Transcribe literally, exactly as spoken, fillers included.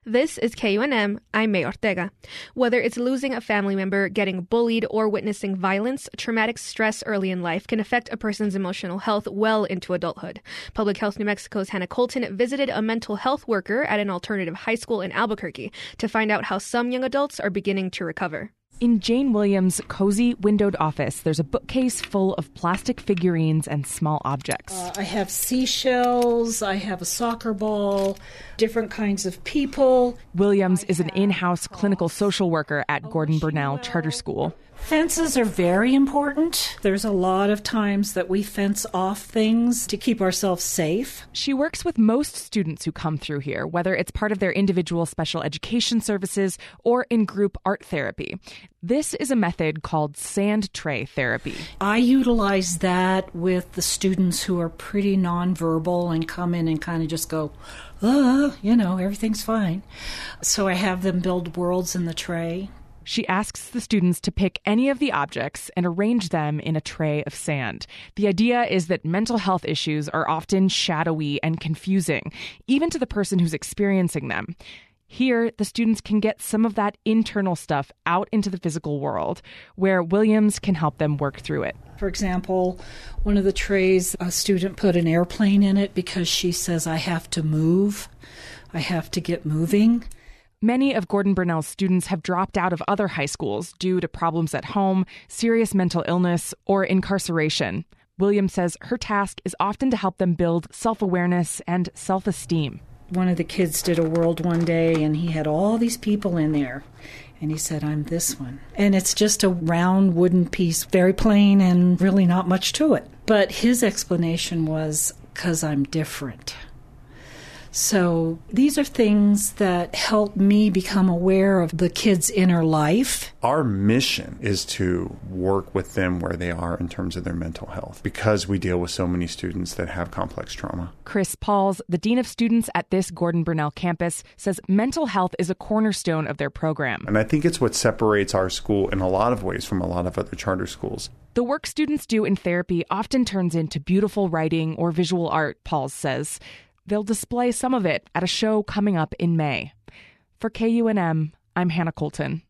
This is K U N M. I'm May Ortega. Whether it's losing a family member, getting bullied, or witnessing violence, traumatic stress early in life can affect a person's emotional health well into adulthood. Public Health New Mexico's Hannah Colton visited a mental health worker at an alternative high school in Albuquerque to find out how some young adults are beginning to recover. In Jane Williams' cozy windowed office, there's a bookcase full of plastic figurines and small objects. Uh, I have seashells, I have a soccer ball, different kinds of people. Williams is an in-house clinical social worker at Gordon Burnell Charter School. Fences are very important. There's a lot of times that we fence off things to keep ourselves safe. She works with most students who come through here, whether it's part of their individual special education services or in group art therapy. This is a method called sand tray therapy. I utilize that with the students who are pretty nonverbal and come in and kind of just go, uh, you know, everything's fine. So I have them build worlds in the tray. She asks the students to pick any of the objects and arrange them in a tray of sand. The idea is that mental health issues are often shadowy and confusing, even to the person who's experiencing them. Here, the students can get some of that internal stuff out into the physical world, where Williams can help them work through it. For example, one of the trays, a student put an airplane in it because she says, I have to move. I have to get moving. Many of Gordon Burnell's students have dropped out of other high schools due to problems at home, serious mental illness, or incarceration. Williams says her task is often to help them build self-awareness and self-esteem. One of the kids did a world one day, and he had all these people in there. And he said, I'm this one. And it's just a round wooden piece, very plain and really not much to it. But his explanation was, because I'm different. So these are things that help me become aware of the kid's inner life. Our mission is to work with them where they are in terms of their mental health, because we deal with so many students that have complex trauma. Chris Pauls, the dean of students at this Gordon Burnell campus, says mental health is a cornerstone of their program. And I think it's what separates our school in a lot of ways from a lot of other charter schools. The work students do in therapy often turns into beautiful writing or visual art, Pauls says. They'll display some of it at a show coming up in May. For K U N M, I'm Hannah Colton.